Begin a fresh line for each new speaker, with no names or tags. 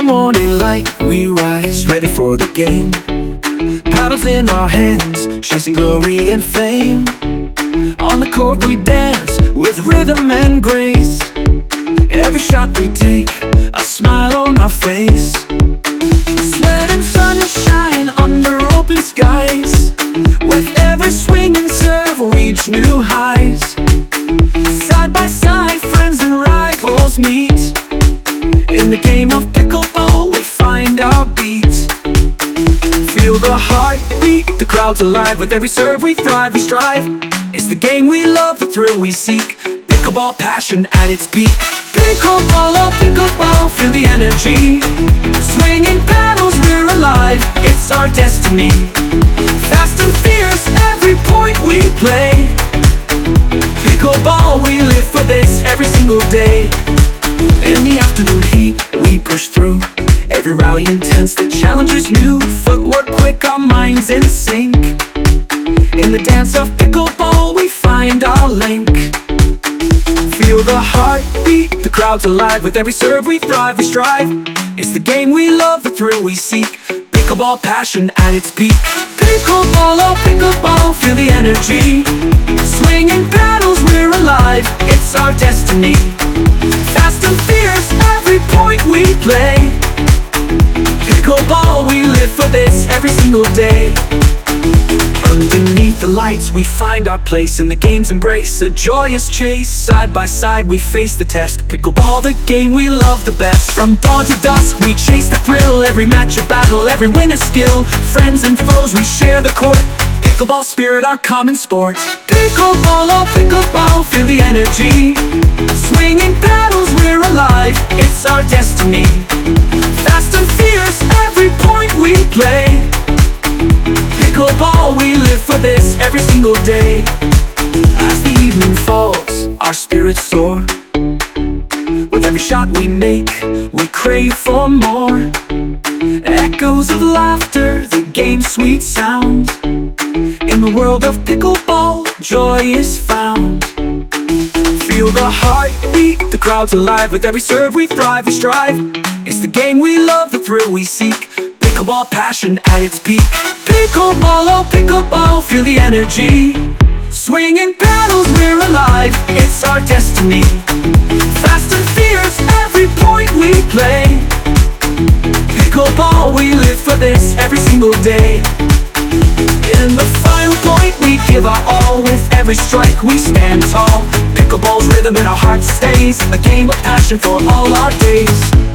morning light, we rise, ready for the game. Paddles in our hands, chasing glory and fame. On the court we dance, with rhythm and grace. Every shot we take, a smile on our face. Sweat and sunshine under open skies. With every swing and serve, we reach new heights. Side by side, friends and rivals meet. In the game of pickleball, we find our beat. Feel the heartbeat, the crowd's alive. With every serve we thrive, we strive. It's the game we love, the thrill we seek. Pickleball, passion at its peak. Pickleball, oh pickleball, feel the energy. Swinging paddles, we're alive, it's our destiny. Fast and fierce, every point we play. Pickleball, we live for this every single day. In the afternoon heat, we push through. Every rally intense, the challenge is new. Footwork quick, our minds in sync. In the dance of pickleball, we find our link. Feel the heartbeat, the crowd's alive. With every serve we thrive, we strive. It's the game we love, the thrill we seek. Pickleball, passion at its peak. Pickleball, oh pickleball, feel the energy. Swinging paddles, we're alive, it's our destiny. Fast and fierce, every point we play. Pickleball, we live for this every single day. Underneath the lights, we find our place in the game's embrace. A joyous chase, side by side we face the test. Pickleball, the game we love the best. From dawn to dusk, we chase the thrill. Every match a battle, every win a skill. Friends and foes, we share the court. Pickleball spirit, our common sport. Pickleball, oh pickleball, feel the energy. Swinging paddles, we're alive, it's our destiny. Fast and fierce, every point we play. Pickleball, we live for this every single day. As the evening falls, our spirits soar. With every shot we make, we crave for more. Echoes of laughter, the game's sweet sound. In the world of pickleball, joy is found. Feel the heartbeat, the crowd's alive. With every serve we thrive, we strive. It's the game we love, the thrill we seek. Pickleball, passion at its peak. Pickleball, oh pickleball, feel the energy. Swinging paddles, we're alive, it's our destiny. Fast and fierce, every point we play. Pickleball, we live for this every single day. In the final point, we give our all. With every strike, we stand tall. Pickleball's rhythm in our hearts stays. A game of passion for all our days.